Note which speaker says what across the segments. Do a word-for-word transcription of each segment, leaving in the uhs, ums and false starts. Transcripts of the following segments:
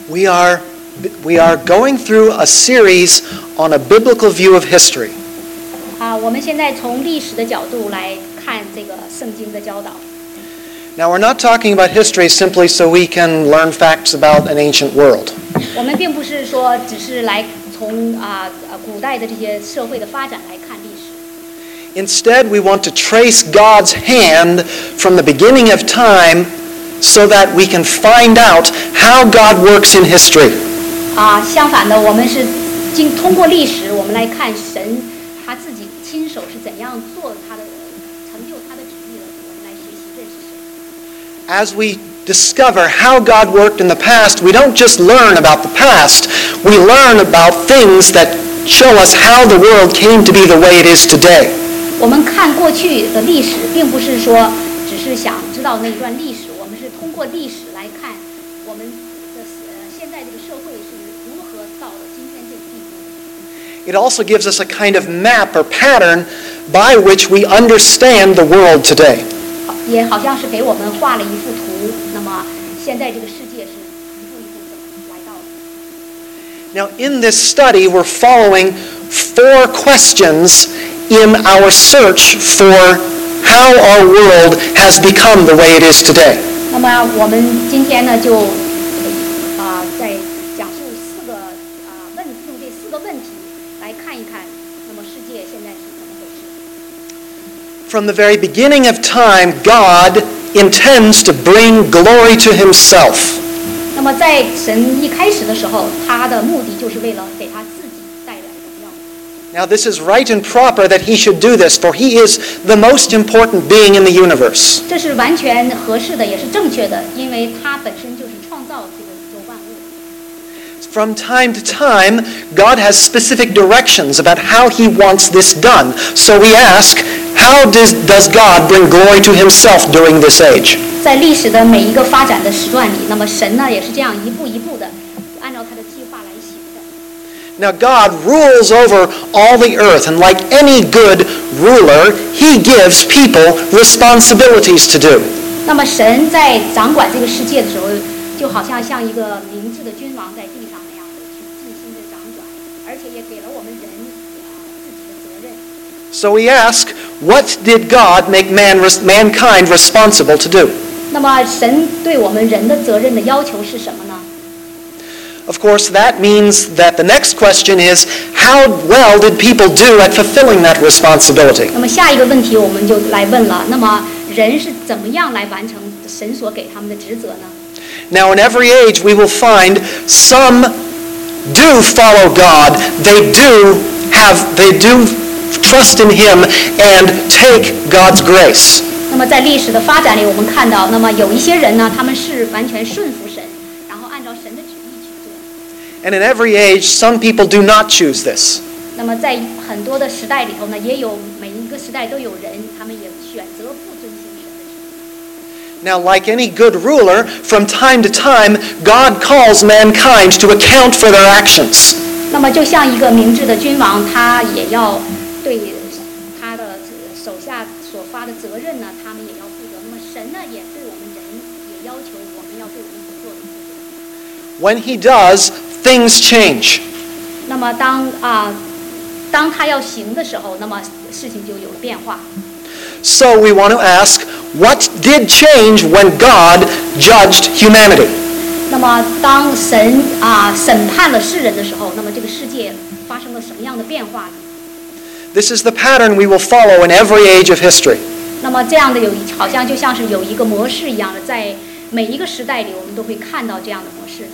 Speaker 1: We are, we are going through a series on a biblical view of history.
Speaker 2: 啊，我们现在从历史的角度来看这个圣经的教导。
Speaker 1: Now, we're not talking about history simply so we can learn facts about an ancient world.
Speaker 2: 我们并不是说只是来从啊呃古代的这些社会的发展来看历史。
Speaker 1: Instead, we want to trace God's hand from the beginning of time so that we can find out how God works in history.
Speaker 2: 啊，相反的，我们是经通过历史，我们来看神他自己亲手是怎样做他的成就他的旨意的，我们来学习认识神。
Speaker 1: As we discover how God worked in the past, we don't just learn about the past, we learn about things that show us how the world came to be the way it is today.
Speaker 2: 我们看过去的历史，并不是说只是想知道那一段历史，我们是通过历史来看我们的呃现在这个社会是如何到了今天这个地步。
Speaker 1: It also gives us a kind of map or pattern by which we understand the world today.
Speaker 2: 也好像是给我们画了一幅图，那么现在这个世界是一步一步的来到的。
Speaker 1: Now, in this study, we're following four questions in our search for how our world has become the way it is today.
Speaker 2: 那么我们今天呢，就啊、呃、在讲述四个啊、呃、问，用这四个问题来看一看，那么世界现在是怎么回事。
Speaker 1: From the very beginning of time, God intends to bring glory to himself.
Speaker 2: 那么在神一开始的时候，他的目的就是为了给他自己带来荣耀。
Speaker 1: Now, this is right and proper that he should do this, for he is the most important being in the universe.
Speaker 2: 这是完全合适的，也是正确的，因为他本身就是创造这个宇宙万物。
Speaker 1: From time to time, God has specific directions about how he wants this done. So we ask, how does, does God bring glory to himself during this age?
Speaker 2: 在历史的每一个发展的时段里，那么神呢也是这样一步一步的按照他的计划来行的。
Speaker 1: Now, God rules over all the earth, and like any good ruler, he gives people responsibilities to do.
Speaker 2: 那么神在掌管这个世界的时候，就好像像一个明智的君王在地上那样的去尽心的掌管，而且也给了我们人啊自己的责任。
Speaker 1: So we ask, what did God make man, mankind responsible to do?
Speaker 2: 那么神对我们人的责任的要求是什么呢？
Speaker 1: Of course, that means that the next question is, how well did people do at fulfilling that responsibility?
Speaker 2: 那么下一个问题我们就来问了，那么人是怎么样来完成神所给他们的职责呢？
Speaker 1: Now, in every age, we will find some do follow God. They do have, they do trust in him and take God's grace.
Speaker 2: 那么在历史的发展里，我们看到，那么有一些人呢，他们是完全顺服神，然后按照神的旨意去做。
Speaker 1: And in every age, some people do not choose this.
Speaker 2: 那么在很多的时代里头呢，也有每一个时代都有人，他们也选择不遵行神的旨意。
Speaker 1: Now, like any good ruler, from time to time, God calls mankind to account for their actions.
Speaker 2: 那么就像一个明智的君王，他也要对他的手下所发的责任呢，他们也要负责。那么神呢，也对我们人也要求我们要对我们所做的负责。
Speaker 1: When he does, things change.
Speaker 2: 那么当啊、当他要行的时候，那么事情就有了变化。
Speaker 1: So we want to ask, what did change when God judged humanity?
Speaker 2: 那么当神啊、审判了世人的时候，那么这个世界发生了什么样的变化呢？
Speaker 1: This is the pattern we will follow in every age of history.
Speaker 2: 那么这样的有好像就像是有一个模式一样的，在每一个时代里，我们都会看到这样的模式。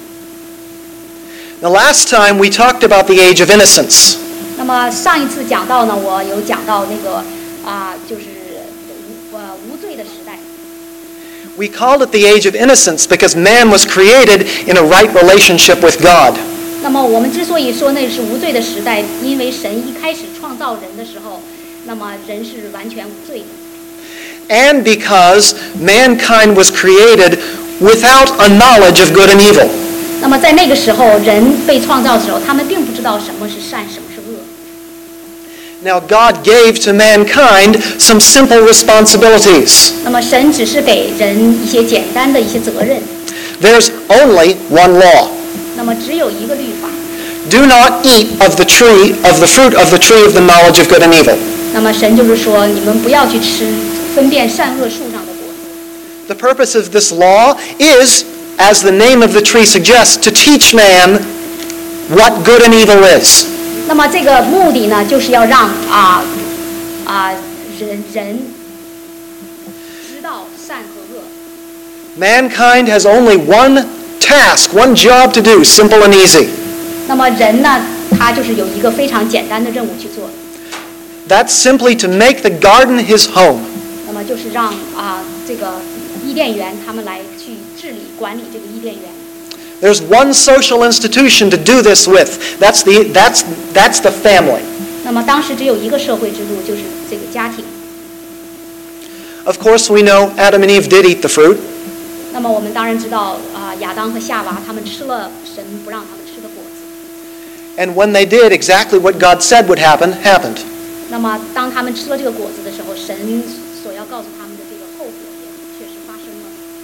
Speaker 1: Now, last time we talked about the age of innocence.
Speaker 2: 那么上一次讲到呢，我有讲到那个啊、就是无呃无罪的时代。
Speaker 1: We called it the age of innocence because man was created in a right relationship with God.
Speaker 2: 那么我们之所以说那是无罪的时代，因为神一开始创造人的时候，那么人是完全无罪的。
Speaker 1: And because mankind was created without a knowledge of good and evil.
Speaker 2: 那么在那个时候，人被创造的时候，他们并不知道什么是善，什么是恶。
Speaker 1: Now, God gave to mankind some simple responsibilities.
Speaker 2: 那么神只是给人一些简单的一些责任。
Speaker 1: There's only one law.
Speaker 2: 那么只有一个律法。
Speaker 1: Do not eat of the tree of the fruit of the tree of the knowledge of good and evil.
Speaker 2: 那么神就是说，你们不要去吃分辨善恶树上的果子。
Speaker 1: The purpose of this law is, as the name of the tree suggests, to teach man what good and evil is.
Speaker 2: 那么这个目的呢，就是要让啊啊人人知道善和恶。
Speaker 1: Mankind has only one task, one job to do, simple and easy.
Speaker 2: 那么人呢，他就是有一个非常简单的任务去做。
Speaker 1: That's simply to make the garden his home.
Speaker 2: 那么就是让啊这个伊甸园他们来去治理管理这个伊甸园。
Speaker 1: There's one social institution to do this with. That's the that's that's the family.
Speaker 2: 那么当时只有一个社会制度，就是这个家庭。
Speaker 1: Of course, we know Adam and Eve did eat the fruit.
Speaker 2: 那么我们当然知道啊，亚当和夏娃他们吃了神不让他们吃的果子。
Speaker 1: And when they did, exactly what God said would happen happened.
Speaker 2: 那么当他们吃了这个果子的时候，神所要告诉他们的这个后果也确实发生了。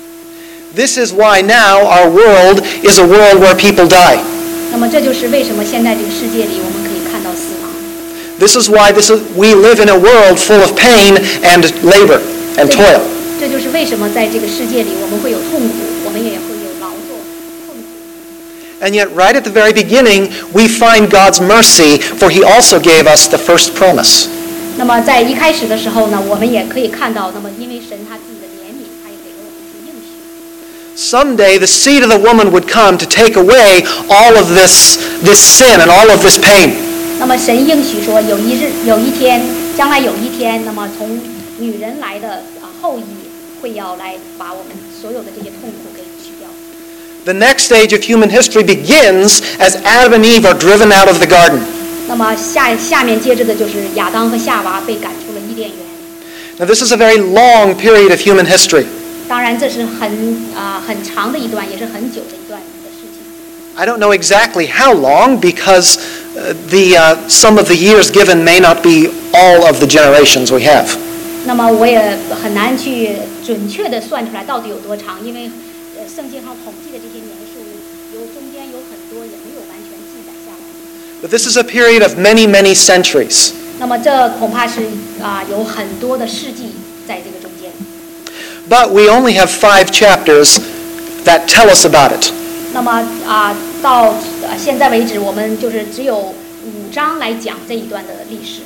Speaker 1: This is why now our world is a world where people die.
Speaker 2: 那么这就是为什么现在这个世界里我们可以看到死亡。
Speaker 1: This is why this is, we live in a world full of pain and labor and toil.
Speaker 2: 这就是为什么在这个世界里我们会有痛苦，我们也会有劳作、痛苦。
Speaker 1: And yet, right at the very beginning, we find God's mercy, for He also gave us the first promise.
Speaker 2: 那么在一开始的时候呢，我们也可以看到，那么因为神他自己的怜悯，他也给了我们一些应许。
Speaker 1: Someday, the seed of the woman would come to take away all of this, this sin and all of this pain.
Speaker 2: 那么神应许说，有一日、有一天，将来有一天，那么从女人来的啊后裔会要来把我们所有的这些痛苦给取掉。
Speaker 1: The next stage of human history begins as Adam and Eve are driven out of the garden.
Speaker 2: 那么下下面接着的就是亚当和夏娃被赶出了伊甸园。
Speaker 1: Now, this is a very long period of human history.
Speaker 2: 当然，这是很啊、呃、很长的一段，也是很久的一段的事情。
Speaker 1: I don't know exactly how long because uh, the uh, some of the years given may not be all of the generations we have.
Speaker 2: 那么我也很难去准确的算出来到底有多长，因为呃圣经上统计的这些年数，有中间有很多也没有完全记载下来。
Speaker 1: But this is a period of many, many centuries.
Speaker 2: 那么这恐怕是啊、呃、有很多的世纪在这个中间。
Speaker 1: But we only have five chapters that tell us about it.
Speaker 2: 那么啊、呃、到呃现在为止，我们就是只有五章来讲这一段的历史。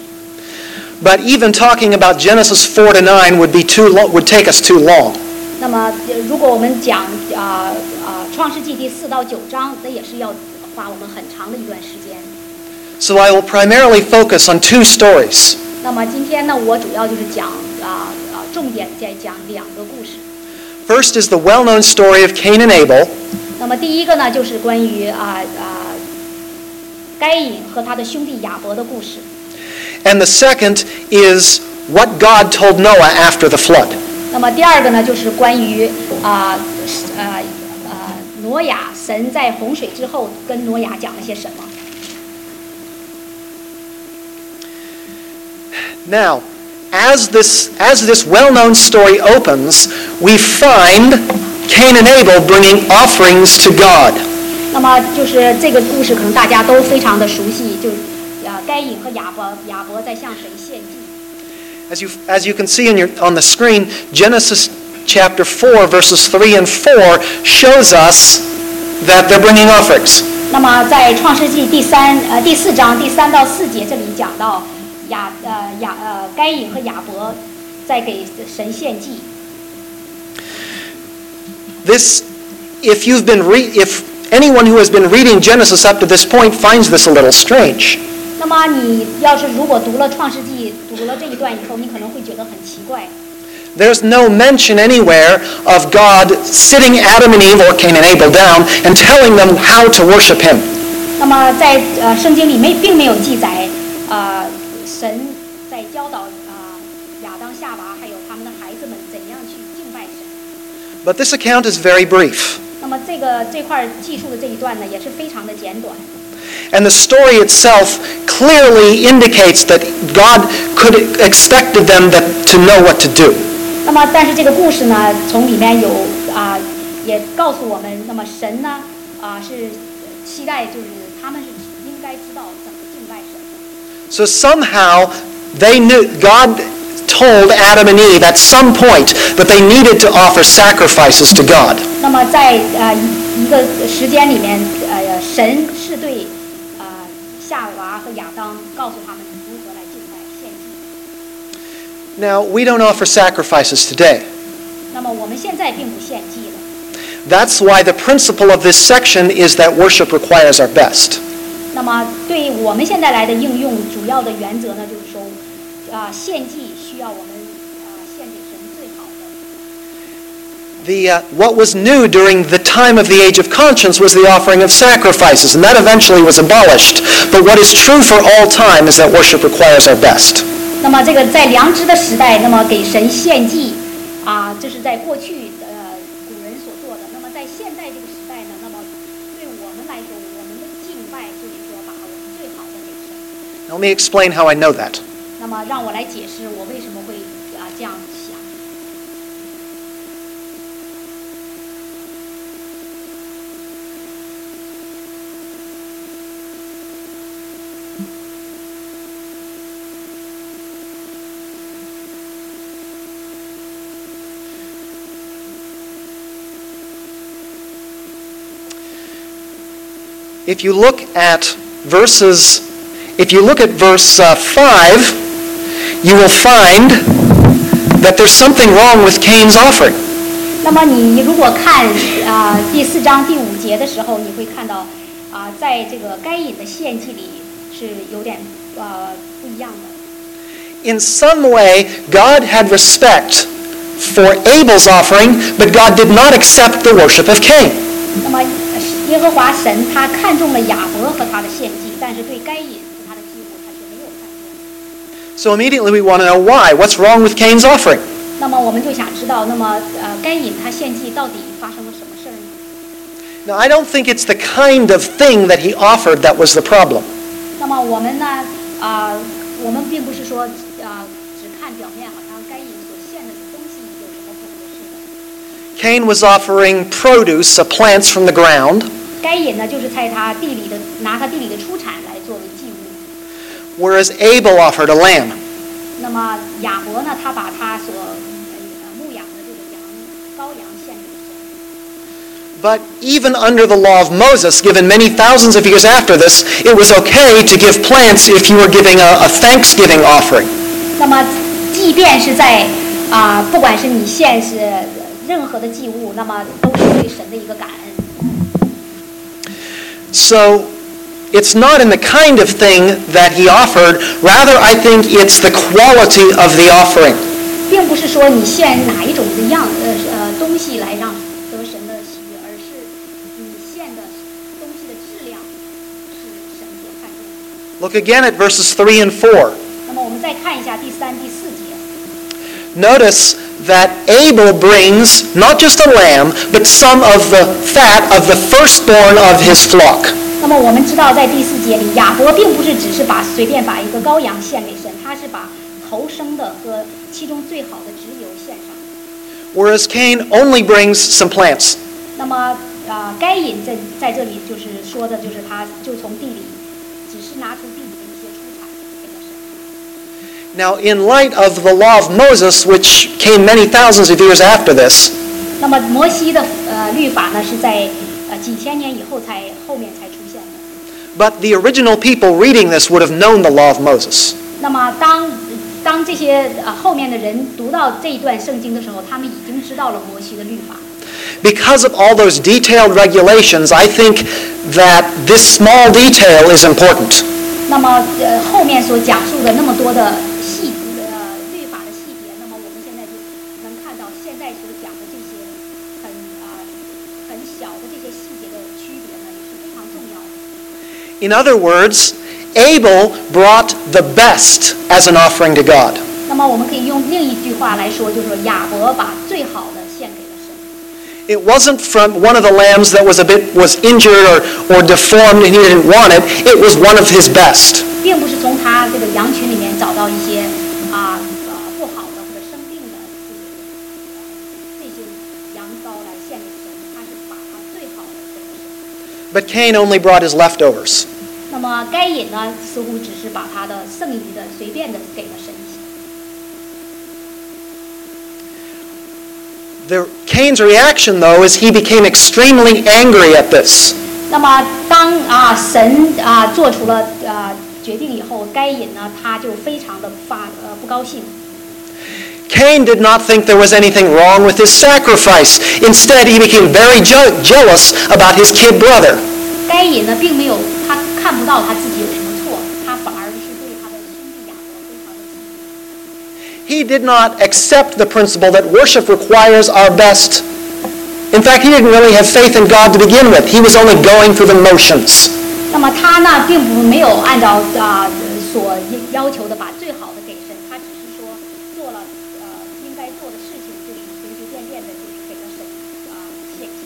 Speaker 1: But even talking about Genesis four to nine would be too lo- would take us too long.
Speaker 2: 那么如果我们讲啊啊创世纪第四到九章，那也是要花我们很长的一段时间。
Speaker 1: So I will primarily focus on two stories.
Speaker 2: 那么今天呢，我主要就是讲啊啊重点在讲两个故事。
Speaker 1: First is the well-known story of Cain and Abel.
Speaker 2: 那么第一个呢，就是关于啊啊该隐和他的兄弟亚伯的故事。
Speaker 1: And the second is what God told Noah after the flood.
Speaker 2: 那么第二个呢，就是关于啊呃呃挪亚，神在洪水之后跟挪亚讲了些什么。
Speaker 1: Now, as this as this well-known story opens, we find Cain and Abel bringing offerings to God.
Speaker 2: 那么就是这个故事，可能大家都非常的熟悉，就啊该隐和亚伯亚伯在向神献祭。
Speaker 1: As you as you can see in your on the screen, Genesis chapter four verses three and four shows us that they're bringing offerings.
Speaker 2: 那么在创世纪第三呃第四章第三到四节这里讲到亚呃亚呃该隐和亚伯在给神献祭。
Speaker 1: This, if you've been re, if anyone who has been reading Genesis up to this point finds this a little strange.
Speaker 2: 那么你要是如果读了创世纪，读了这一段以后，你可能会觉得很奇怪。
Speaker 1: There's no mention anywhere of God sitting Adam and Eve or Cain and Abel down and telling them how to worship Him.
Speaker 2: 那么在呃圣经里没并没有记载，呃神在教导啊、呃、亚当夏娃还有他们的孩子们怎样去敬拜神。
Speaker 1: But this account is very brief.
Speaker 2: 那么这个这块记述的这一段呢，也是非常的简短。
Speaker 1: And the story itself clearly indicates that God could expected them that, to know what to do.
Speaker 2: 那么，但是这个故事呢，从里面有啊、呃，也告诉我们，那么神呢啊、呃、是期待就是他们是应该知道怎么敬拜神的。
Speaker 1: So somehow they knew, God told Adam and Eve at some point that they needed to offer sacrifices to God.
Speaker 2: 那么在呃一个时间里面，呃，神是对呃夏娃和亚当告诉他们如何来敬拜献祭。
Speaker 1: Now, we don't offer sacrifices today.
Speaker 2: 那么我们现在并不献祭了。
Speaker 1: That's why the principle of this section is that worship requires our best.
Speaker 2: 那么对我们现在来的应用，主要的原则呢，就是说，啊、呃，献祭需要我们啊、呃、献给神最好的。
Speaker 1: The, uh, what was new during the time of the age of conscience was the offering of sacrifices, and that eventually was abolished. But what is true for all time is that worship requires our best.
Speaker 2: 那么这个在良知的时代，那么给神献祭啊，这是在过去呃古人所做的。那么在现在这个时代呢，那么对我们来说，我们的敬拜就是说把我们最好的给神。
Speaker 1: Let me explain how I know that.
Speaker 2: 那么让我来解释我为什么会啊这样想。
Speaker 1: If you look at verses, if you look at verse uh, five, you will find that there's something wrong with Cain's offering.
Speaker 2: 那么你如果看啊、呃、第四章第五节的时候，你会看到啊、呃、在这个该隐的献祭里是有点呃不一样的。
Speaker 1: In some way, God had respect for Abel's offering, but God did not accept the worship of Cain.
Speaker 2: 那么耶和华神他看中了亚伯和他的献祭，但是对该隐和他的祭物他却没有看中。
Speaker 1: So immediately we want to know why. What's wrong with Cain's offering?
Speaker 2: 那么我们就想知道，那么呃该隐他献祭到底发生了什么事儿呢？
Speaker 1: Now, I don't think it's the kind of thing that he offered that was the problem.
Speaker 2: 那么我们呢啊、呃，我们并不是说啊、呃、只看表面，好像该隐所献的东西有什么不合适的。
Speaker 1: Cain was offering produce, uh, plants from the ground.
Speaker 2: 该隐呢，就是在他地里的拿他地里的出产来作为祭物。
Speaker 1: Whereas Abel offered a lamb.
Speaker 2: 那么亚伯呢，他把他所呃牧养的这个羊羔羊献给神。
Speaker 1: But even under the law of Moses, given many thousands of years after this, it was okay to give plants if you were giving a, a thanksgiving offering.
Speaker 2: 那么，即便是在啊、呃，不管是你献是任何的祭物，那么都是对神的一个感恩。
Speaker 1: So, it's not in the kind of thing that he offered. Rather, I think it's the quality of the offering.
Speaker 2: 并不是说你献哪一种的样呃呃东西来让得神的喜悦，而是你献的东西的质量是神所看重的。
Speaker 1: Look again at verses three and four.
Speaker 2: 那么我们再看一下第三、第四节。
Speaker 1: Notice that Abel brings not just a lamb, but some of the fat of the firstborn of his flock.
Speaker 2: 那么我们知道，在第四节里，亚伯并不是只是把随便把一个羔羊献给神，他是把头生的和其中最好的脂油献上。
Speaker 1: Whereas Cain only brings some plants.
Speaker 2: 那么，呃，该隐在在这里就是说的，就是他就从地里，只是拿出地里的一些出产给了神。
Speaker 1: Now, in light of the law of Moses, which came many thousands of years after this,
Speaker 2: 那么摩西的呃律法呢，是在呃几千年以后才后面才出现的。
Speaker 1: but the original people reading this would have known the law of Moses.
Speaker 2: 那么当当这些呃后面的人读到这一段圣经的时候，他们已经知道了摩西的律法。
Speaker 1: Because of all those detailed regulations, I think that this small detail is important.
Speaker 2: 那么呃后面所讲述的那么多的细呃律法的细节，那么我们现在就能看到现在所讲的这些很啊、呃、很小的这些细节的区别呢，也是非常重要的。
Speaker 1: In other words, Abel brought the best as an offering to God.
Speaker 2: 那么我们可以用另一句话来说，就是说亚伯把最好的献给了神。
Speaker 1: It wasn't from one of the lambs that was a bit was injured or, or deformed and he didn't want it. It was one of his best.
Speaker 2: 并不是从他这个羊群里面找到一些啊呃不好的或者生病的这个呃这些羊羔来献给神，他是把他最好的给了神。
Speaker 1: But Cain only brought his leftovers.
Speaker 2: 那么该隐呢，似乎只是把他的剩余的随便的给了神。
Speaker 1: The, Cain's reaction, though, is he became extremely angry at this.
Speaker 2: 那么当啊神啊做出了啊决定以后，该隐呢他就非常的发呃不高兴。
Speaker 1: Cain did not think there was anything wrong with his sacrifice. Instead, he became very je- jealous about his kid brother.
Speaker 2: 该隐呢并没有他看不到他自己有什么错，他反而是对他的兄弟雅各非常的嫉妒。
Speaker 1: He did not accept the principle that worship requires our best. In fact, he didn't really have faith in God to begin with. He was only going through the motions.
Speaker 2: 那么他呢并不没有按照啊所要求的把最好的给神，他只是说做了呃应该做的事情，就是随随便便的就是给了神啊献祭。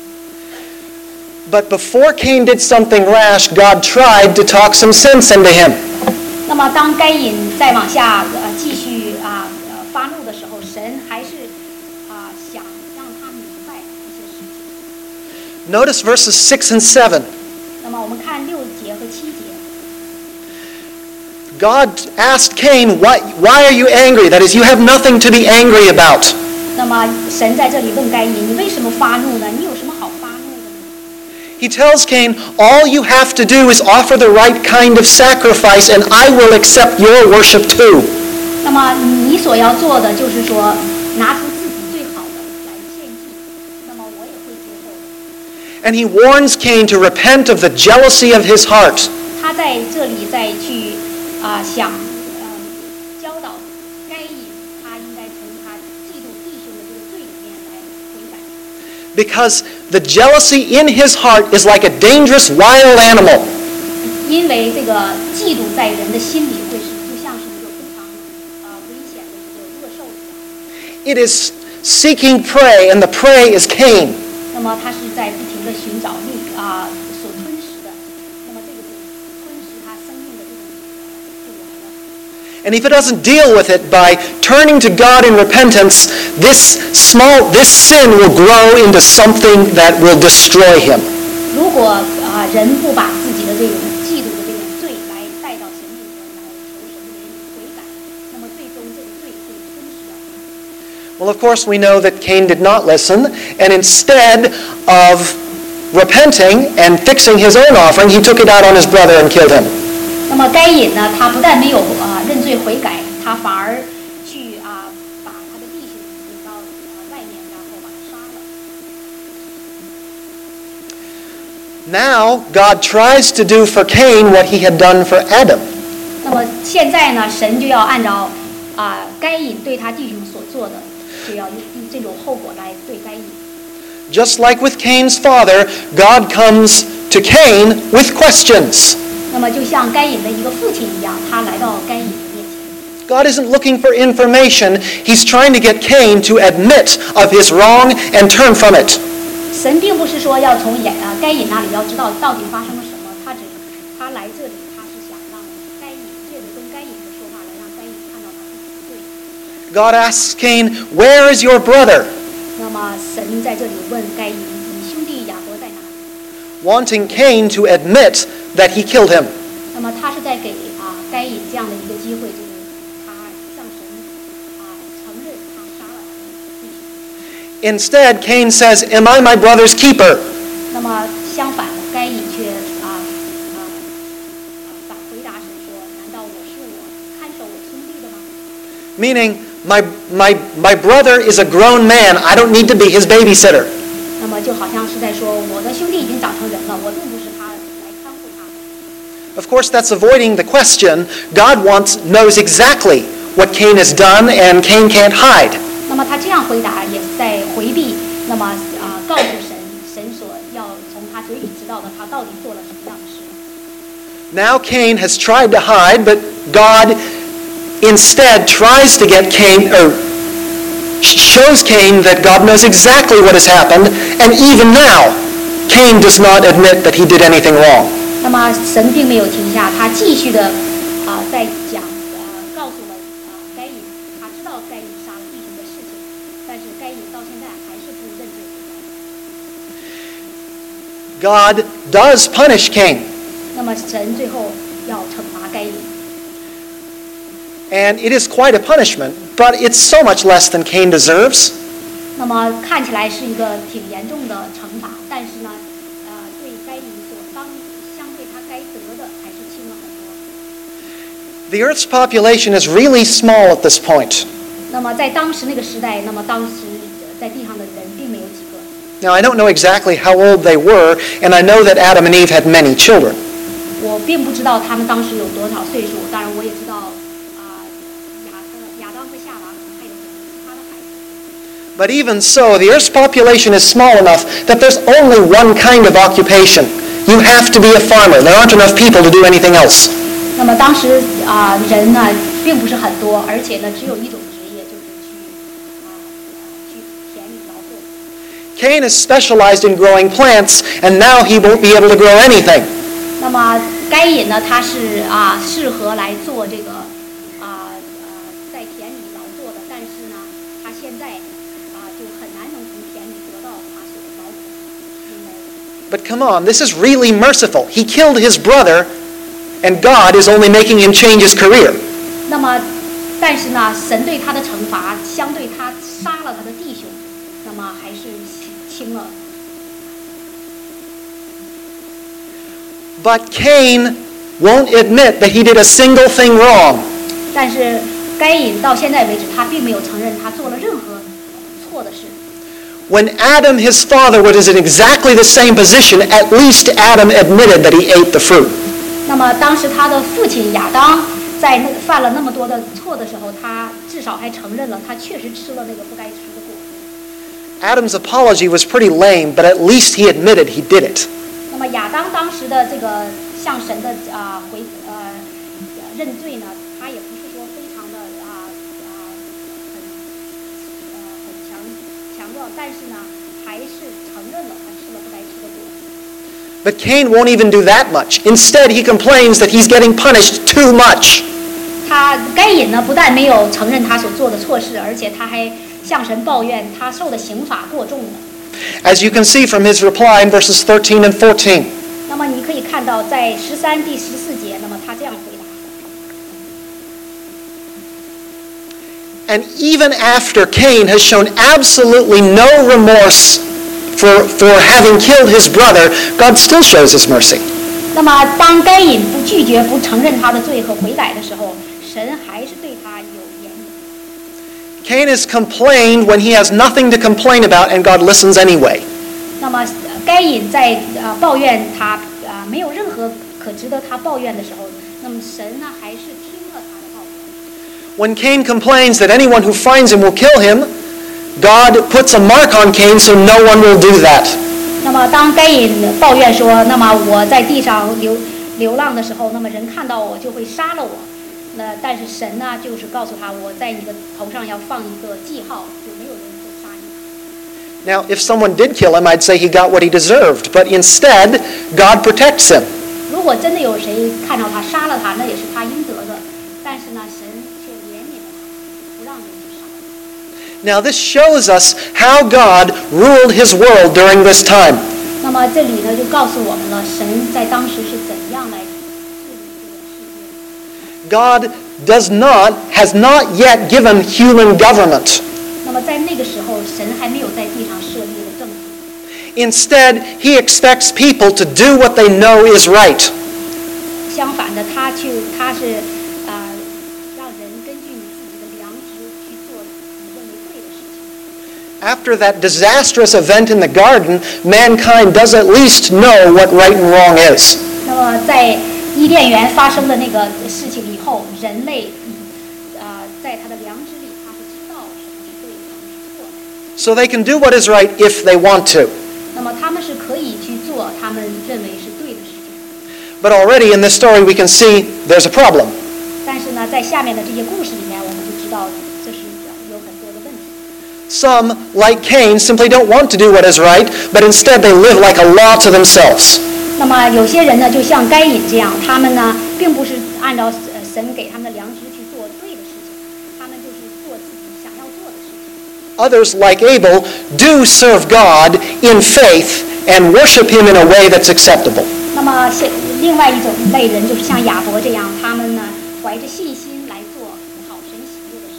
Speaker 1: But before Cain did something rash, God tried to talk some sense into him.
Speaker 2: 那么当该隐再往下呃继续啊呃发怒的时候，神还是啊想让他明白一些事情。
Speaker 1: Notice verses six and seven.
Speaker 2: 那么我们看六节和七节。
Speaker 1: God asked Cain, why, why are you angry? That is, you have nothing to be angry about.
Speaker 2: 那么神在这里问该隐：“你为什么发怒呢？你有什么好发怒的呢？”
Speaker 1: He tells Cain, all you have to do is offer the right kind of sacrifice, and I will accept your worship too.
Speaker 2: 那么你所要做的就是说，拿出自己最好的来献祭，那么我也会接受的。
Speaker 1: And he warns Cain to repent of the jealousy of his heart.
Speaker 2: 他在这里再去啊、呃、想呃教导该隐，他应该从他嫉妒弟兄的这个罪里面来悔改。
Speaker 1: Because the jealousy in his heart is like a dangerous wild animal.
Speaker 2: 因为这个嫉妒在人的心里会是就像是一个非常呃危险的一个恶兽一样。
Speaker 1: It is seeking prey, and the prey is Cain.
Speaker 2: 那么他是在不停的寻找那啊、呃、所吞食的，那么这个是吞食他生命的这种就来了。
Speaker 1: And if it doesn't deal with it by turning to God in repentance, this small, this sin will grow into something that will destroy him.
Speaker 2: 如果啊、呃、人不把自己的这种嫉妒的这种罪来带到神面前来求神的怜悯悔改，那么最终这个罪会吞噬掉他。
Speaker 1: Well, of course, we know that Cain did not listen, and instead of repenting and fixing his own offering, he took it out on his brother and killed him.
Speaker 2: 那么该隐呢，他不但没有啊、呃、认罪悔改，他反而去啊、呃、把他的弟兄引到呃外面，然后把他杀了。
Speaker 1: Now, God tries to do for Cain what he had done for Adam.
Speaker 2: 那么现在呢，神就要按照啊、呃、该隐对他弟兄所做的，就要以这种后果来对该隐。
Speaker 1: Just like with Cain's father, God comes to Cain with questions.
Speaker 2: 那么就像该隐的一个父亲一样，他来到该隐的面前。
Speaker 1: God isn't looking for information. He's trying to get Cain to admit of his wrong and turn from it.
Speaker 2: 神并不是说要从眼啊该隐那里要知道到底发生了什么，他只他来这里，他是想让该隐借着跟该隐的说话来让该隐看到他自己的罪。
Speaker 1: God asks Cain, where is your brother?
Speaker 2: 那么神在这里问该隐，你兄弟雅各在哪里？
Speaker 1: Wanting Cain to admit that he killed him.
Speaker 2: 那么他是在给啊该隐这样的一个机会，就是他向神啊承认他杀了他的弟兄。
Speaker 1: Instead, Cain says, am I my brother's keeper?
Speaker 2: 那么相反的，该隐却啊啊啊反回答神说：难道我是我看守我兄弟的吗？
Speaker 1: Meaning, my, my, my brother is a grown man. I don't need to be his babysitter.
Speaker 2: 那么就好像是在说，我的兄弟已经长成人了，我并不是他来看护他。
Speaker 1: Of course, that's avoiding the question. God wants, knows exactly what Cain has done, and Cain can't hide.
Speaker 2: 那么他这样回答也是在回避，那么啊告诉神，神所要从他嘴里知道的，他到底做了什么样的事。
Speaker 1: Now Cain has tried to hide, but God instead tries to get Cain, or shows Cain that God knows exactly what has happened, and even now, Cain does not admit that he did anything wrong.
Speaker 2: 那么神并没有停下，他继续的啊在讲，呃告诉了啊该隐，他知道该隐杀了弟兄的事情，但是该隐到现在还是不认罪悔改。
Speaker 1: God does punish Cain.
Speaker 2: 那么神最后要惩罚该隐。
Speaker 1: And it is quite a punishment, but it's so much less than Cain deserves.
Speaker 2: 那么看起来是一个挺严重的惩罚，但是呢，呃，对该隐所当相对他该得的还是轻了很多。
Speaker 1: The Earth's population is really small at this point.
Speaker 2: 那么在当时那个时代，那么当时在地上的人并没有几个。
Speaker 1: Now, I don't know exactly how old they were, and I know that Adam and Eve had many children.
Speaker 2: 我并不知道他们当时有多少岁数，当然我也知道啊，亚当、亚当和夏娃可能还有很多其他的孩子。
Speaker 1: But even so, the Earth's population is small enough that there's only one kind of occupation. You have to be a farmer. There aren't enough people to do anything else.
Speaker 2: 那么当时啊、人呢并不是很多，而且呢只有一种职业，就是去啊、去田里劳作。
Speaker 1: Cain is specialized in growing plants, and now he won't be able to grow anything.
Speaker 2: 那么该隐呢，他是啊、适合来做这个啊呃在田里劳作的，但是呢，他现在啊、就很难能从田里得到他所劳苦，因为
Speaker 1: But come on, this is really merciful. He killed his brother, and God is only making him change his career.
Speaker 2: 那么，但是呢，神对他的惩罚，相对他杀了他的弟兄，那么还是轻了。
Speaker 1: But Cain won't admit that he did a single thing wrong.
Speaker 2: 但是该隐到现在为止，他并没有承认他做了任何错的事。
Speaker 1: When Adam, his father, was in exactly the same position, at least Adam admitted that he ate the fruit.
Speaker 2: 那么当时他的父亲亚当在那犯了那么多的错的时候，他至少还承认了他确实吃了那个不该吃的果子。
Speaker 1: Adam's apology was pretty lame, but at least he admitted he did it.
Speaker 2: 那么亚当当时的这个向神的啊、回呃认罪呢，他也不是说非常的啊啊、很呃很强强壮，但是呢还是承认了他吃了不该吃的果子。
Speaker 1: But Cain won't even do that much. Instead, he complains that he's getting punished too much.
Speaker 2: 他该隐呢不但没有承认他所做的错事，而且他还向神抱怨他受的刑罚过重了。
Speaker 1: As you can see from his reply in verses thirteen and fourteen.
Speaker 2: 那么你可以看到，在十三、第十四节，那么他这样回答。
Speaker 1: And even after Cain has shown absolutely no remorse for, for having killed his brother, God still shows his mercy.
Speaker 2: 那么当该隐不拒绝、不承认他的罪和悔改的时候，神还是对他有严厉。
Speaker 1: Cain has complained when he has nothing to complain about, and God listens anyway.
Speaker 2: 那么该隐在呃抱怨他啊、呃、没有任何可值得他抱怨的时候，那么神呢还是听了他的抱怨。
Speaker 1: When Cain complains that anyone who finds him will kill him, God puts a mark on Cain so no one will do that.
Speaker 2: 那么当该隐抱怨说，那么我在地上流流浪的时候，那么人看到我就会杀了我。那但是神呢，就是告诉他，我在你的头上要放一个记号，就没有人会杀你。
Speaker 1: Now, if someone did kill him, I'd say he got what he deserved. But instead, God protects him.
Speaker 2: 如果真的有谁看到他杀了他，那也是他应得的。但是呢，神却怜悯了他，不让人去杀他。
Speaker 1: Now, this shows us how God ruled his world during this time.
Speaker 2: 那么这里呢，就告诉我们了，神在当时是怎样来治理这个世界。
Speaker 1: God does not, has not yet given human government.
Speaker 2: 那么在那个时候，神还没有在地上设立了政府。
Speaker 1: Instead, he expects people to do what they know is right.
Speaker 2: 相反的，他去，他是啊、呃，让人根据你自己的良知去做你认为对的事情。
Speaker 1: After that disastrous event in the garden, mankind does at least know what right and wrong is.
Speaker 2: 那么在伊甸园发生的那个事情以后，人类啊、呃，在他的良知里，他是知道什么是对的，什么是错的。
Speaker 1: So they can do what is right if they want to.
Speaker 2: 那么他们是可以去做他们认为是对的事情。
Speaker 1: But already in this story we can see there's a problem.
Speaker 2: 但是呢，在下面的这些故事里面，我们就知道这是有很多的问题。
Speaker 1: Some, like Cain, simply don't want to do what is right, but instead they live like a law to themselves.
Speaker 2: 那么有些人呢，就像该隐这样，他们呢，并不是按照呃神给他们的良知去做对的事情，他们就是做自己想要做的事情。
Speaker 1: Others, like Abel, do serve God in faith and worship him in a way that's acceptable.
Speaker 2: 那么是另外一种类人，就是像亚伯这样，他们呢怀着信心来做讨神喜悦的事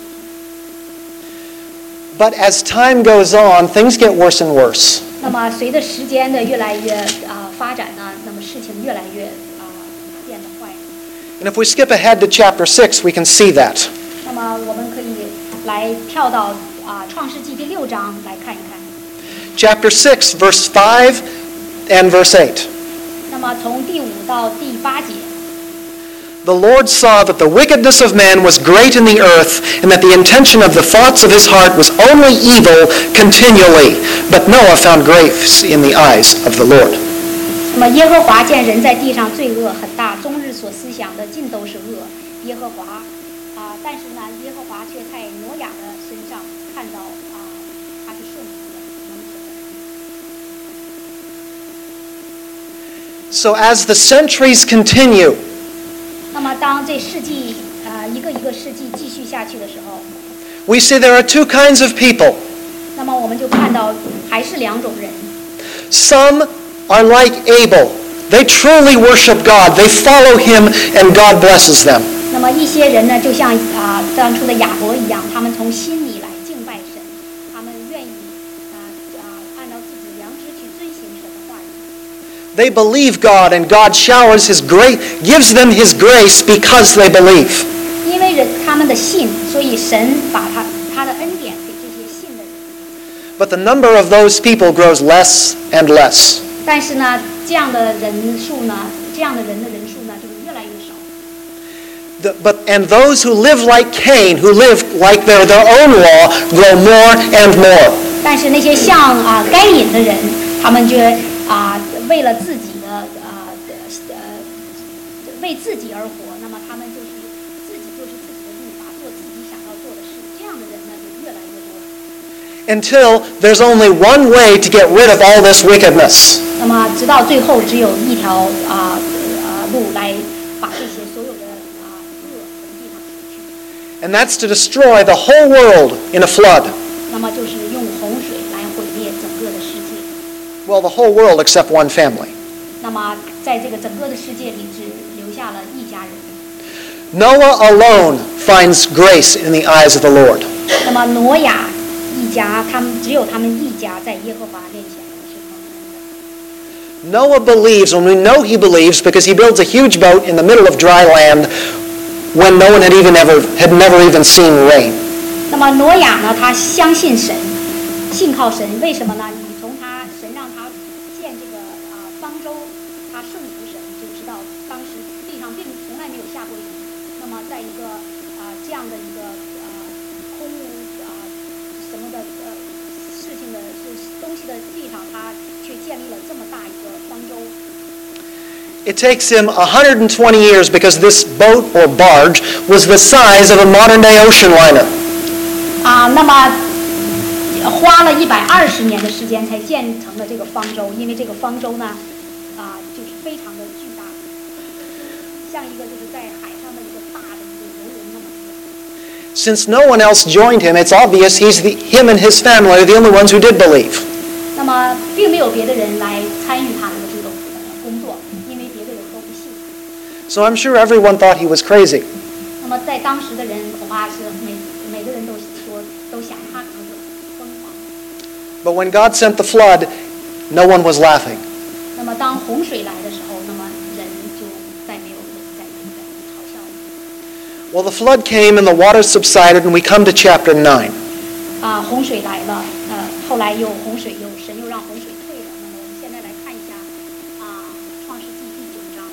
Speaker 2: 情。
Speaker 1: But as time goes on, things get worse and worse.
Speaker 2: 那么随着时间的越来越啊、呃、发展呢，那么事情越来越啊、呃、变得坏。
Speaker 1: And if we skip ahead to chapter six, we can see that.
Speaker 2: 那么我们可以来跳到啊、呃、创世纪第六章来看一看。
Speaker 1: Chapter six, verse five and verse eight.
Speaker 2: 那么从第五到第八节。
Speaker 1: The Lord saw that the wickedness of man was great in the earth, and that the intention of the thoughts of his heart was only evil continually. But Noah found grace in the eyes of the Lord.
Speaker 2: 那么耶和华见人在地上罪恶很大，终日所思想的尽都是恶。耶和华啊、呃，但是呢，耶和华却在挪亚的身上看到啊、呃，他是顺服的，能者的。
Speaker 1: So as the centuries continue,
Speaker 2: 那么当这世纪呃一个一个世纪继续下去的时候，
Speaker 1: we see there are two kinds of people.
Speaker 2: 那么我们就看到还是两种人。
Speaker 1: Some are like Abel. They truly worship God. They follow him, and God blesses them.
Speaker 2: 那么一些人呢，就像啊、呃、当初的亚伯一样，他们从心里来敬拜神，他们愿意啊啊、呃、按照自己良知去遵行神的话语。
Speaker 1: They believe God, and God showers his grace, gives them his grace because they believe.
Speaker 2: 因为人他们的信，所以神把他他的恩典给这些信的人。
Speaker 1: But the number of those people grows less and less.
Speaker 2: 但是呢，这样的人数呢，这样的人的人数呢，就越来越少。
Speaker 1: The, but and those who live like Cain, who live like their their own law, grow more and more.
Speaker 2: 但是那些像啊该隐的人，他们就啊为了自己的啊呃为自己而活，那么他们就是自己就是自己的律法，做自己想要做的事。这样的人呢，就越来越多。
Speaker 1: Until there's only one way to get rid of all this wickedness.
Speaker 2: 那么直到最后，只有一条啊啊路来把这些所有的啊恶从地上除去。
Speaker 1: And that's to destroy the whole world in a flood.
Speaker 2: 那么就是用洪水来毁灭整个的世界。
Speaker 1: Well, the whole world except one family.
Speaker 2: 那么在这个整个的世界里，只留下了一家人。
Speaker 3: Noah alone finds grace in the eyes of the Lord.
Speaker 2: 那么挪亚一家，他们只有他们一家在耶和华面前是蒙恩的。
Speaker 3: Noah believes, and we know he believes because he builds a huge boat in the middle of dry land when no one had even ever had never even seen rain.
Speaker 2: 那么挪亚呢，他相信神，信靠神，为什么呢？你从他神让他建这个啊、呃、方舟，他顺服神，就知道当时地上并从来没有下过雨。那么在一个啊、呃、这样的一个啊、呃、空无啊、呃、什么的呃事情的是东西的地上，他却建立了这么大一个方舟。
Speaker 3: It takes him one hundred twenty years because this boat or barge was the size of a modern-day ocean liner.
Speaker 2: 啊，那么花了一百二十年的时间才建成了这个方舟，因为这个方舟呢，啊，就是非常的巨大，像一个就是在海上的一个大的一个游轮那么一个。
Speaker 3: Since no one else joined him, it's obvious he's the, him and his family are the only ones who did believe.
Speaker 2: 那么并没有别的人来参与他的这种工作，因为别的人都不信。
Speaker 3: So I'm sure everyone thought he was crazy.
Speaker 2: 那么在当时的人恐怕是每每个人都说都想他可能是疯狂。
Speaker 3: But when God sent the flood, no one was laughing.
Speaker 2: 那么当洪水来的时候，那么人就再没有再再嘲笑了。
Speaker 3: Well, the flood came and the waters subsided, and we come to chapter nine.
Speaker 2: 啊，洪水来了，呃，后来又洪水又神又让洪水退了。那么我们现在来看一下啊，创世纪第九章。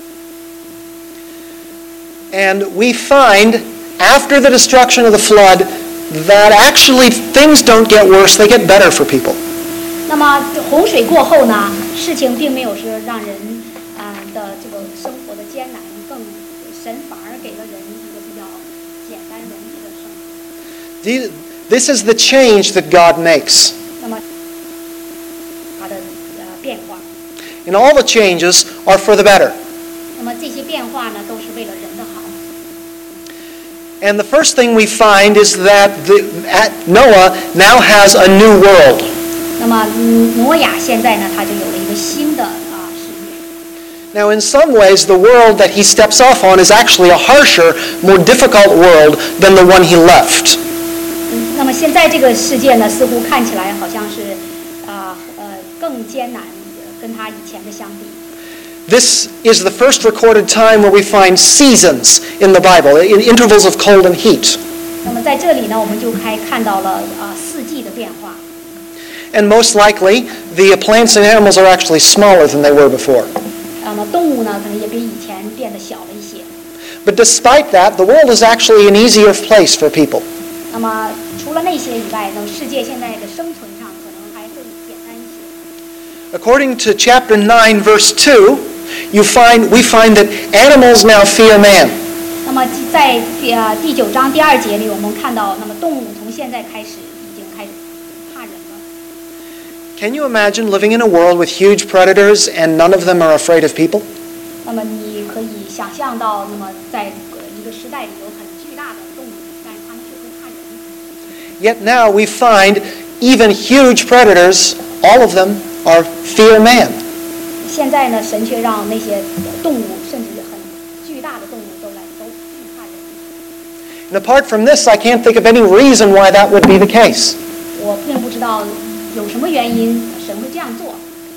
Speaker 3: And we find, after the destruction of the flood, that actually things don't get worse, they get better for people.
Speaker 2: 那么洪水过后呢，事情并没有是让人啊、呃、的这个生活的艰难，更神反而给了人一个比较简单容易的生活。
Speaker 3: These- This is the change that God makes.
Speaker 2: 那么它的呃变化，
Speaker 3: And all the changes are for the better.
Speaker 2: 那么这些变化呢，都是为了人的好。
Speaker 3: And the first thing we find is that the, at Noah now has a new world.
Speaker 2: 那那么挪亚现在呢，他就有了一个新的啊事业。
Speaker 3: Now, in some ways, the world that he steps off on is actually a harsher, more difficult world than the one he left.
Speaker 2: 那么现在这个世界呢，似乎看起来好像是啊呃更艰难，跟他以前的相比。
Speaker 3: This is the first recorded time where we find seasons in the Bible, in intervals of cold and heat.
Speaker 2: 那么在这里呢，我们就开看到了啊四季的变化。
Speaker 3: And most likely, the plants and animals are actually smaller than they were before.
Speaker 2: 那么动物呢，可能也比以前变得小了一些。
Speaker 3: But despite that, the world is actually an easier place for people.
Speaker 2: 那么除了那些以外，呢，世界现在的生存上可能还会简单一些。
Speaker 3: According to chapter nine, verse two, you find we find that animals now fear man.
Speaker 2: 那么在呃第九章第二节里，我们看到，那么动物从现在开始已经开始怕人了。
Speaker 3: Can you imagine living in a world with huge predators and none of them are afraid of people?
Speaker 2: 那么你可以想象到，那么在一个时代里有很巨大的动物，但是它们却会怕人。
Speaker 3: Yet now we find even huge predators, all of them are fear man.
Speaker 2: 现在呢，神却让那些动物，甚至很巨大的动物都来都惧怕人。
Speaker 3: And apart from this, I can't think of any reason why that would be the case.
Speaker 2: 我并不知道有什么原因神会这样做。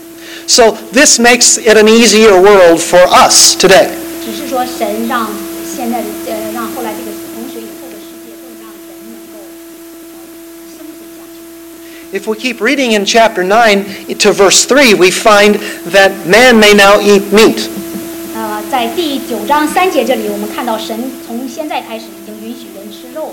Speaker 3: So this makes it an easier world for us today.
Speaker 2: 只是说神让现在的呃让后来这个洪水以后的世界更让人能够呃生存下去。
Speaker 3: If we keep reading in chapter nine to verse three, we find that man may now eat meat.
Speaker 2: 呃，在第九章三节这里，我们看到神从现在开始已经允许人吃肉了。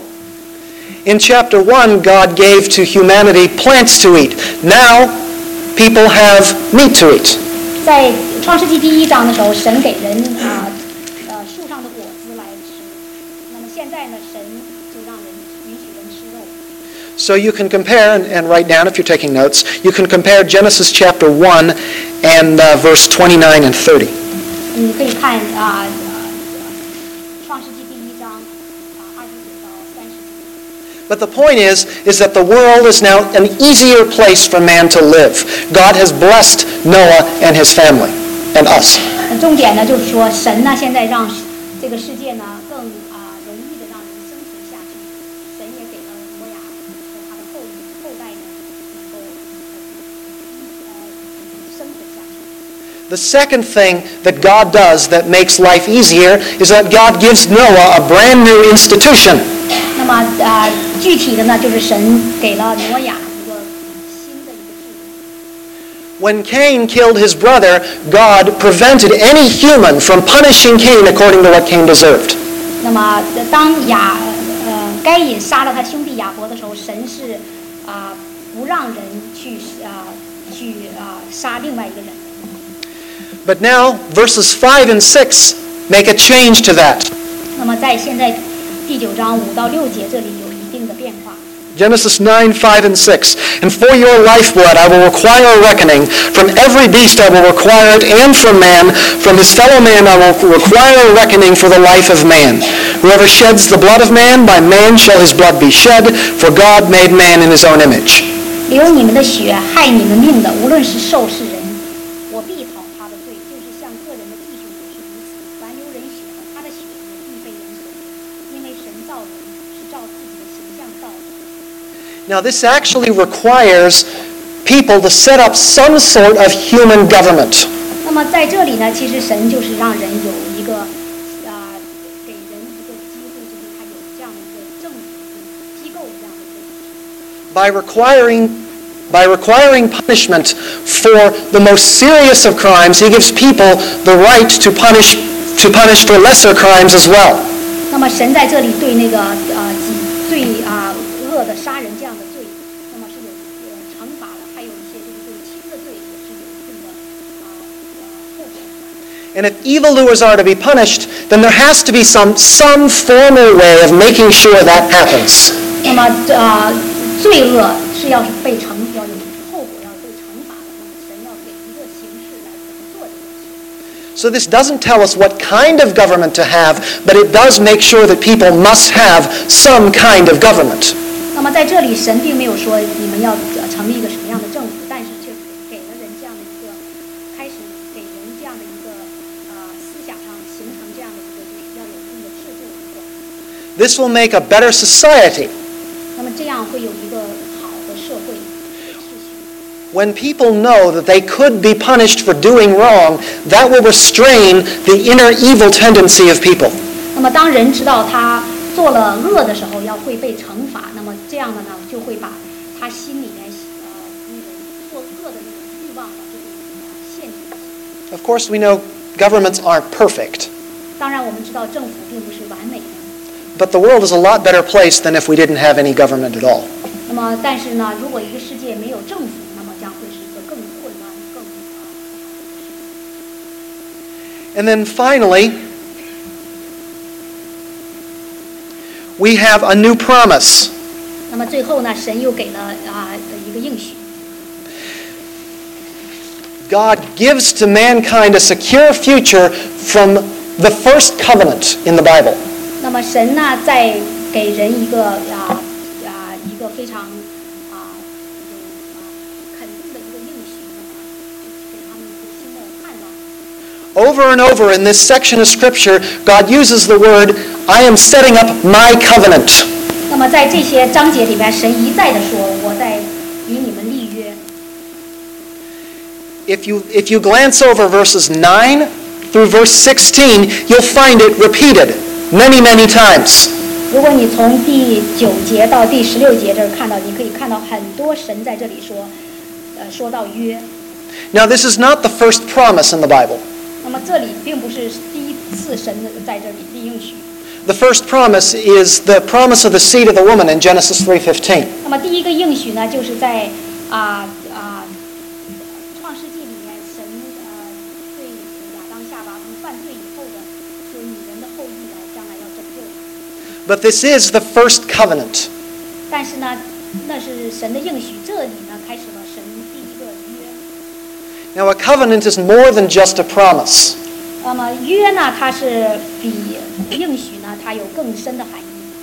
Speaker 3: In chapter one, God gave to humanity plants to eat. Now, people have meat to eat.
Speaker 2: 在创世纪第一章的时候，神给人啊呃树上的果子来吃。那么现在呢，神就让人允许人吃肉。
Speaker 3: So you can compare, and, and write down if you're taking notes, you can compare Genesis chapter one and uh, verse twenty-nine and thirty.
Speaker 2: 你可以看啊，创世纪第一章啊二十九到三十节。
Speaker 3: But the point is, is that the world is now an easier place for man to live. God has blessed Noah and his family, and us.
Speaker 2: 重点呢，就是说神呢现在让这个世界呢更啊容易的让人生存下去。神也给了挪亚和他的后裔后代呢能够呃生存下去。
Speaker 3: The second thing that God does that makes life easier is that God gives Noah a brand new institution.
Speaker 2: 那么啊、呃，具体的呢，就是神给了挪亚一个新的一个制度。
Speaker 3: When Cain killed his brother, God prevented any human from punishing Cain according to what Cain deserved.
Speaker 2: 那么当亚呃该隐杀了他兄弟亚伯的时候，神是啊、呃、不让人去啊、呃、去啊、呃、杀另外一个人。
Speaker 3: But now, verses five and six make a change to that.
Speaker 2: 那么在现在第九章五到六节这里有一定的变化。
Speaker 3: Genesis nine, five, and six. And for your lifeblood I will require a reckoning. From every beast I will require it, and from man. From his fellow man I will require a reckoning for the life of man. Whoever sheds the blood of man, by man shall his blood be shed, for God made man in his own image.
Speaker 2: 流你们的血，害你们命的，无论是兽是人，我必讨他的罪，就是像个人的弟兄也是如此。凡流人血的，他的血也必被人所流，因为神造人是照自己的形象造的。
Speaker 3: Now this actually requires people to set up some sort of human government.
Speaker 2: 那么在这里呢，其实神就是让人有一个啊、呃，给人一个机会，就是他有这样的一个政府机构这样的一个。
Speaker 3: By requiring By requiring punishment for the most serious of crimes, he gives people the right to punish to punish for lesser crimes as well.
Speaker 2: 那么神在这里对那个呃最啊、呃、恶的杀人这样的罪，那么是有呃惩罚的，还有一些这个对轻的罪也是有一定的啊呃后果的。
Speaker 3: And if evildoers are to be punished, then there has to be some some formal way of making sure that happens.
Speaker 2: 那么呃罪恶是要是被惩要有后果，要被惩罚的，那么神要给一个形式来怎么做这个事。
Speaker 3: So this doesn't tell us what kind of government to have, but it does make sure that people must have some kind of government.
Speaker 2: 那么在这里，神并没有说你们要成立一个什么样的政府，但
Speaker 3: This will make a better society.
Speaker 2: 那么这样会有一个好的社会秩序。
Speaker 3: When people know that they could be punished for doing wrong, that will restrain the inner evil tendency of people.
Speaker 2: 那么当人知道他做了恶的时候要会被惩罚，那么这样的呢，就会把他心里面呃那种做恶的那种欲望呢，就会限制。
Speaker 3: Of course, we know governments aren't perfect.
Speaker 2: 当然，我们知道政府并不是完美的。
Speaker 3: But the world is a lot better place than if we didn't have any government at all.
Speaker 2: 那么，但是呢，如果一个世界没有政府，那么将会是一个更混乱、更啊。
Speaker 3: And then finally, we have a new promise.
Speaker 2: 那么最后呢，神又给了啊一个应许。
Speaker 3: God gives to mankind a secure future from the first covenant in the Bible.
Speaker 2: 那么神呢，在给人一个啊啊一个非常啊有啊肯定的一个应许，那么给他们一个新的盼望。
Speaker 3: Over and over in this section of Scripture, God uses the word, I am setting up my covenant.
Speaker 2: 那么在这些章节里面，神一再的说，我在与你们立约。
Speaker 3: If you, if you glance over verses nine through verse sixteen, you'll find it repeated many, many times.
Speaker 2: 如果你从第九节到第十六节这儿看到，你可以看到很多神在这里说，呃，说到约。
Speaker 3: Now, this is not the first promise in the Bible.
Speaker 2: 那么这里并不是第一次神在这里立应许。
Speaker 3: The first promise is the promise of the seed of the woman in Genesis three fifteen.
Speaker 2: 那么第一个应许呢，就是在啊啊创世纪里面，神呃对亚当夏娃他们犯罪以后的，说女人的后裔来将来要拯救。
Speaker 3: But this is the first covenant.
Speaker 2: 但是呢，那是神的应许，这里呢开始了神第一个约。
Speaker 3: Now, a covenant is more than just a promise.
Speaker 2: 那么约呢，它是比应许呢，它有更深的含义。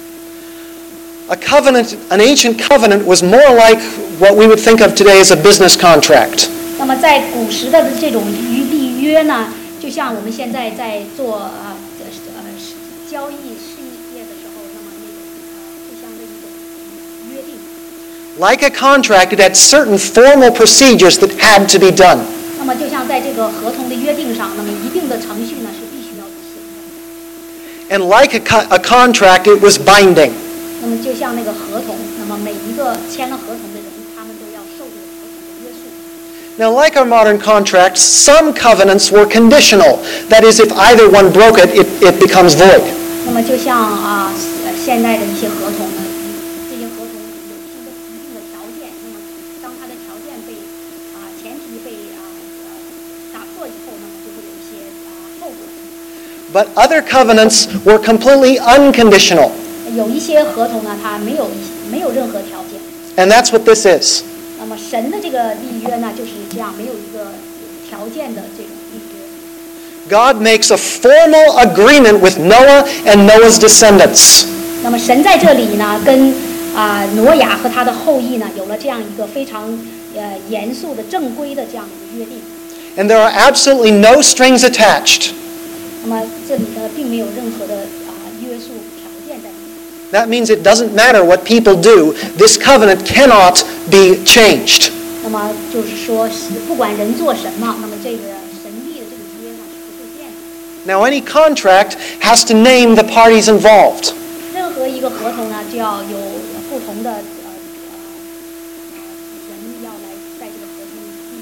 Speaker 3: A covenant, an ancient covenant, was more like what we would think of today as a business contract.
Speaker 2: 那么在古时的这种立约呢，就像我们现在在做呃呃交易事业的时候，那么那种呃互相的一种约定。
Speaker 3: Like a contract, it had certain formal procedures that had to be done.
Speaker 2: 那么就像在这个合同的约定上，那么一定的程序呢是必须要执行的。
Speaker 3: And like a, co- a contract, it was binding.
Speaker 2: 那么就像那个合同，那么每一个签了合同的人，他们都要受这个合同的约束。
Speaker 3: Now, like our modern contracts, some covenants were conditional. That is, if either one broke it, it, it becomes void.
Speaker 2: 那么就像啊、呃、现在的一些合同呢，这些合同有一定的一定的条件，那么当它的条件被啊、前提被啊呃打破以后，那么就会有一些啊、后果。
Speaker 3: But other covenants were completely unconditional.
Speaker 2: 有一些合同呢，它没有没有任何条件。
Speaker 3: And that's what this is.
Speaker 2: 那么神的这个立约呢，就是这样，没有一个有条件的这种立约。
Speaker 3: God makes a formal agreement with Noah and Noah's descendants.
Speaker 2: 那么神在这里呢，跟啊、挪亚和他的后裔呢，有了这样一个非常呃严肃的正规的这样一个约定。
Speaker 3: And there are absolutely no strings attached.
Speaker 2: 那么这里呢，并没有任何的啊、约束条件在里面。
Speaker 3: That means it doesn't matter what people do, this covenant cannot be changed.
Speaker 2: 那么就是说，是不管人做什么，那么这个神立的这个约呢是不会变的。
Speaker 3: Now, any contract has to name the parties involved.
Speaker 2: 任何一个合同呢，就要有不同的呃呃呃人要来在这个合同里立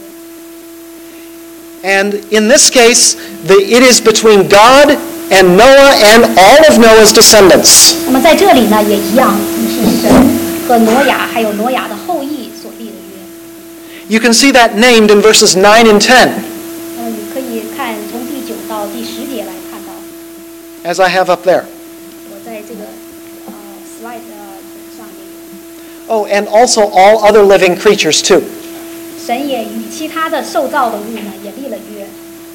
Speaker 2: 这个约。
Speaker 3: And in this case, the, it is between God and Noah and all of Noah's descendants.
Speaker 2: 那么在这里呢，也一样，是神和挪亚还有挪亚的后裔所立的约。
Speaker 3: You can see that named in verses nine and ten,
Speaker 2: 呃，你可以看从第九到第十节来看到，
Speaker 3: as I have up there.
Speaker 2: 我在这个呃 slide 呃上也有。
Speaker 3: Oh, and also all other living creatures too.
Speaker 2: 神也与其他的受造的物呢，也立了约。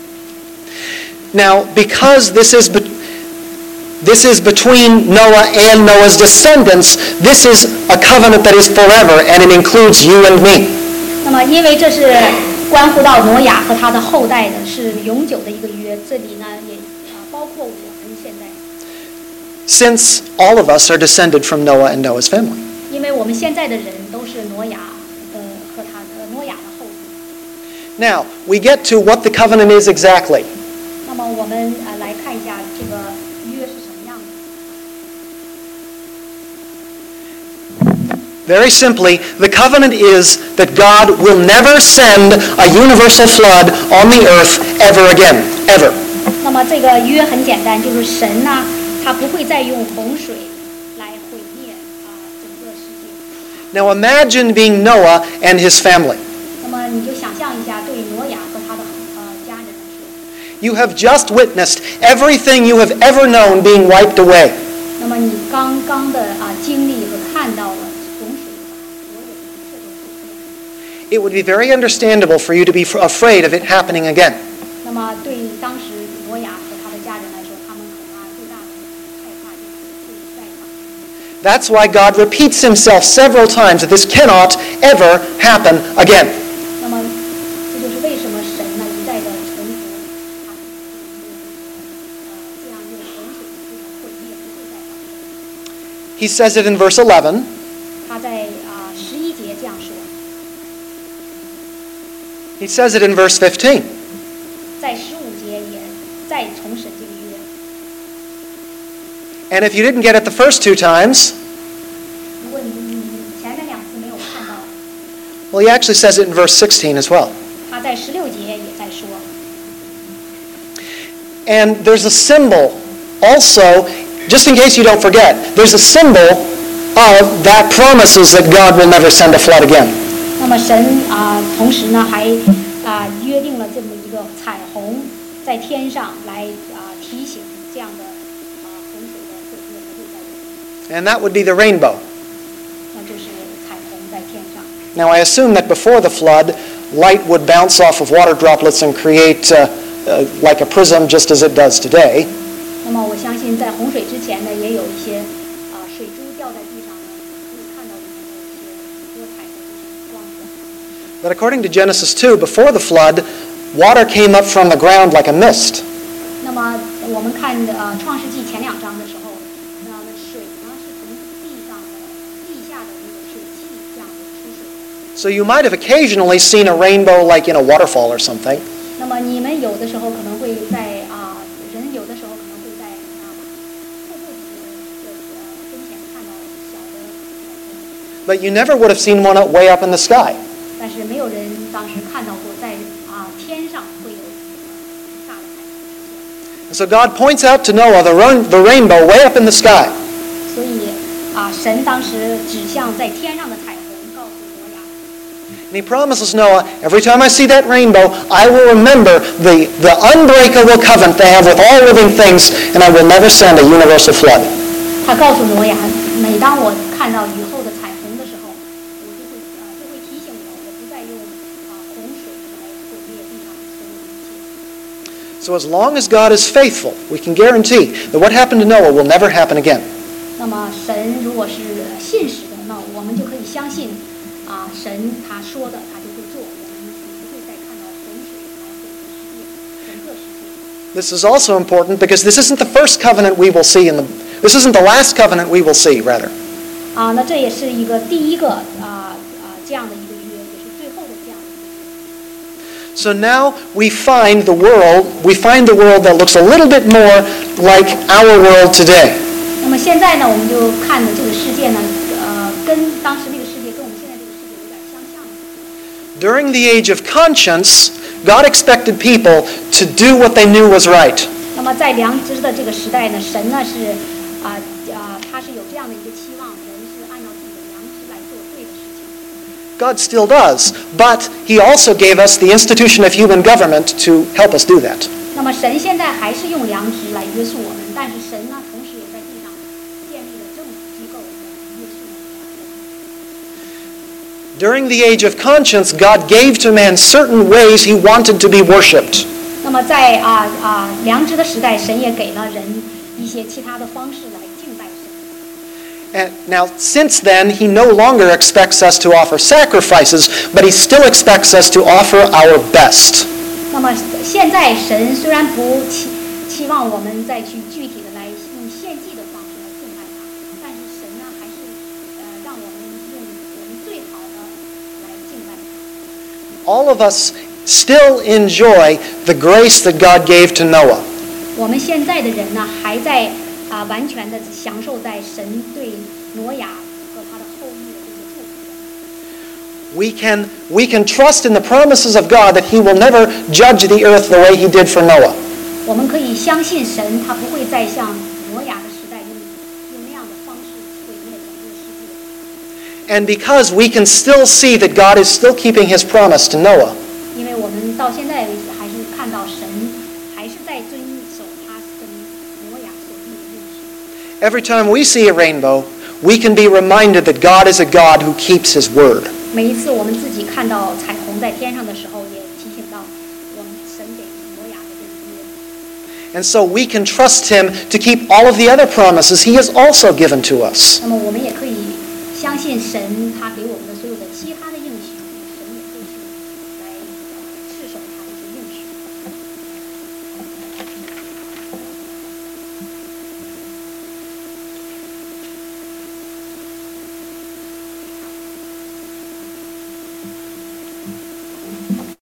Speaker 3: Now, because this is be- this is between Noah and Noah's descendants, this is a covenant that is forever, and it includes you and me.
Speaker 2: 那么，因为这是关乎到挪亚和他的后代的，是永久的一个约，这里呢也啊包括我们现在。
Speaker 3: since all of us are descended from Noah and Noah's family.
Speaker 2: 因为我们现在的人都是挪亚的和他的挪亚的后裔。
Speaker 3: Now, we get to what the covenant is exactly.
Speaker 2: 那么我们呃来看一下这个约是什么样的。
Speaker 3: Very simply, the covenant is that God will never send a universal flood on the earth ever again, ever.
Speaker 2: 那么这个约很简单，就是神呢，他不会再用洪水来毁灭啊、整个世界。
Speaker 3: Now imagine being Noah and his family.
Speaker 2: 那么你就想象一下，对挪亚和他的呃家人来说，
Speaker 3: You have just witnessed everything you have ever known being wiped away.
Speaker 2: 那么你刚刚的啊、经历和看到了洪水把所有的一切都毁灭。
Speaker 3: It would be very understandable for you to be f- afraid of it happening again.
Speaker 2: 那么对当时挪亚和他的家人来说，他们可能最大的害怕就是会再发生。
Speaker 3: That's why God repeats himself several times that this cannot ever happen again.
Speaker 2: 那么这就是为什么神呢一再的重复他呃这样用洪水的这种毁灭不会再发生。
Speaker 3: He says it in verse eleven.
Speaker 2: 他在啊十一节这样说，
Speaker 3: He says it in verse fifteen.
Speaker 2: 在十五节也再重审这个约。
Speaker 3: And if you didn't get it the first two times,
Speaker 2: 如果你你前面两次没有看到，
Speaker 3: well, he actually says it in verse sixteen as well.
Speaker 2: 他在十六节也在说。
Speaker 3: And there's a symbol also, just in case you don't forget, there's a symbol of that promises that God will never send a flood again.
Speaker 2: 那么神啊、同时呢还啊、约定了这么一个彩虹在天上来啊、提醒这样的啊、洪水的毁灭不会再有，
Speaker 3: And that would be the rainbow.
Speaker 2: 那就是彩虹在天上。
Speaker 3: Now, I assume that before the flood, light would bounce off of water droplets and create uh, uh, like a prism just as it does today.
Speaker 2: 那么我相信在洪水之前呢，也有一些啊、水珠掉在地上呢，可以看到里面的一些多彩的这种光泽。
Speaker 3: But according to Genesis two, before the flood, water came up from the ground like a mist.
Speaker 2: 那么我们看呃创世纪前两章的时候，那么水呢是从地上的地下的那个水汽这样子出水。
Speaker 3: So you might have occasionally seen a rainbow like in a waterfall or something.
Speaker 2: 那么你们有的时候可能会在啊、人有的时候可能会在啊瀑布的的呃跟前看到小的彩虹，
Speaker 3: But you never would have seen one up way up in the sky.
Speaker 2: 但是没有人当时看到过在啊、天上会有呃大的彩虹出现。
Speaker 3: And so God points out to Noah the, ro- the rainbow way up in the sky.
Speaker 2: 所以啊、神当时指向在天上的彩虹，告诉挪亚。
Speaker 3: And he promises Noah, every time I see that rainbow, I will remember the, the unbreakable covenant they have with all living things, and I will never send a universal flood.
Speaker 2: 他告诉挪亚，每当我看到以后的彩虹的时候，我就会啊、就会提醒我，我不再用啊、洪水来毁灭地上所有的一切。
Speaker 3: So as long as God is faithful, we can guarantee that what happened to Noah will never happen again.
Speaker 2: 那么神如果是信实的，那我们就可以相信啊、神他说的他就会做，我们不会再看到洪水来毁灭世界，整个世界。
Speaker 3: This is also important because this isn't the first covenant we will see in the, this isn't the last covenant we will see, rather.
Speaker 2: 啊，那这也是一个第一个啊啊、这样的一个约，也是最后的这样的一个约。
Speaker 3: So now we find the world, we find the world that looks a little bit more like our world today.
Speaker 2: 那么现在呢，我们就看的这个世界呢，呃，跟当时那个世界，跟我们现在这个世界有点相像。
Speaker 3: During the age of conscience, God expected people to do what they knew was right.
Speaker 2: 那么在良知的这个时代呢，神呢是啊啊、他是有这样的一个期望，人是按照自己的良知来做对的事情。
Speaker 3: God still does, but he also gave us the institution of human government to help us do that.
Speaker 2: 那么神现在还是用良知来约束我们，但是神呢，同时也在地上建立了政府机构来约束我们。
Speaker 3: During the age of conscience, God gave to man certain ways he wanted to be worshipped.
Speaker 2: 那么在啊啊、良知的时代，神也给了人一些其他的方式来敬拜神。
Speaker 3: And now, since then, he no longer expects us to offer sacrifices, but he still expects us to offer our best.
Speaker 2: 那么现在神虽然不期期望我们再去具体的来用献祭的方式来
Speaker 3: all of us still enjoy the grace that God gave to Noah.
Speaker 2: 我们现在的人呢，还在啊、呃、完全的享受在神对挪亚和他的后裔的这个祝福。
Speaker 3: We can, we can trust in the promises of God that He will never judge the earth the way He did for Noah.
Speaker 2: 我们可以相信神，他不会再像挪亚的时代用用那样的方式毁灭整个世界。
Speaker 3: And because we can still see that God is still keeping His promise to Noah,
Speaker 2: 因为我们到现在为止还是看到神还是在遵守他跟挪亚所立的约誓。
Speaker 3: every time we see a rainbow, we can be reminded that God is a God who keeps His word.
Speaker 2: 每一次我们自己看到彩虹在天上的时候，也提醒到我们神给挪亚的这个约。
Speaker 3: And so we can trust Him to keep all of the other promises He has also given to us.
Speaker 2: 那么我们也可以相信神